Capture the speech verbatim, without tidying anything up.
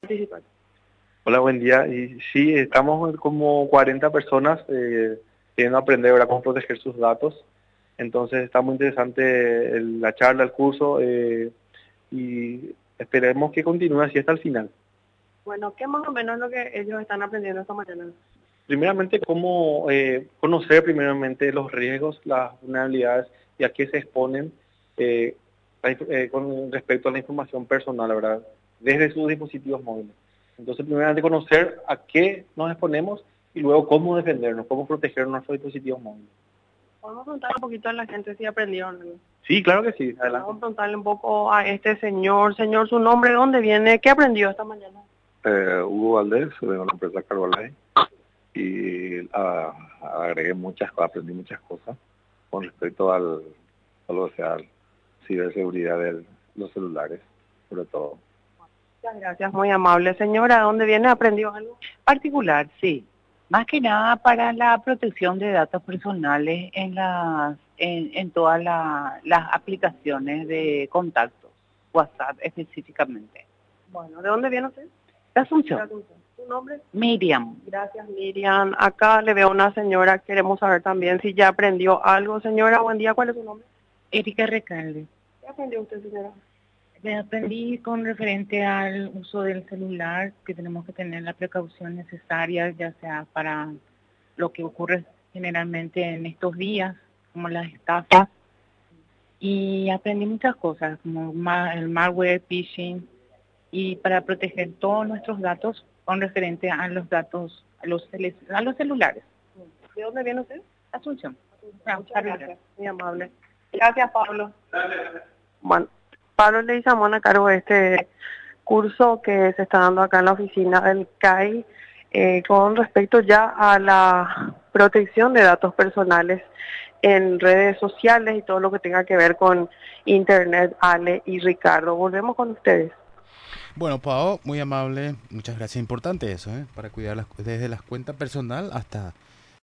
participar. Hola, buen día. Y sí, estamos como cuarenta personas eh, queriendo aprender, ¿verdad?, cómo proteger sus datos. Entonces está muy interesante el- la charla, el curso, eh, y esperemos que continúe así hasta el final. Bueno, ¿qué más o menos es lo que ellos están aprendiendo esta mañana? Primeramente, cómo eh, conocer primeramente los riesgos, las vulnerabilidades y a qué se exponen eh, la inf- eh, con respecto a la información personal, ¿verdad?, desde sus dispositivos móviles. Entonces, primeramente conocer a qué nos exponemos y luego cómo defendernos, cómo proteger nuestros dispositivos móviles. Vamos a preguntar un poquito a la gente si aprendieron algo. Sí, claro que sí, Vamos adelante. a preguntarle un poco a este señor. Señor, ¿su nombre dónde viene? ¿Qué aprendió esta mañana? Eh, Hugo Valdés, de la empresa Carbalay, y ah, agregué muchas cosas, aprendí muchas cosas con respecto al, a lo que sea ciberseguridad de los celulares, sobre todo. Muchas gracias, muy amable. Señora, ¿dónde viene? ¿Aprendió algo? Particular, sí. Más que nada para la protección de datos personales en las en, en todas la- las aplicaciones de contactos, WhatsApp específicamente. Bueno, ¿de dónde viene usted? La Asunción, ¿Su nombre? Miriam. Gracias, Miriam. Acá le veo a una señora. Queremos saber también si ya aprendió algo. Señora, buen día. ¿Cuál es su nombre? Erika Recalde. ¿Qué aprendió usted, señora? Me aprendí con referente al uso del celular, que tenemos que tener la precaución necesaria, ya sea para lo que ocurre generalmente en estos días, como las estafas. Y aprendí muchas cosas, como ma- el malware, phishing, y para proteger todos nuestros datos con referente a los datos, a los, cele- a los celulares. ¿De dónde viene usted? Asunción. Muchas gracias. Muy amable. Gracias, Pablo. Bueno, Pablo Leguizamón a cargo de este curso que se está dando acá en la oficina del C A I eh, con respecto ya a la protección de datos personales en redes sociales y todo lo que tenga que ver con Internet. Ale y Ricardo, volvemos con ustedes. Bueno, Pau, muy amable, muchas gracias. Importante eso, ¿eh? Para cuidar las, desde la cuenta personal hasta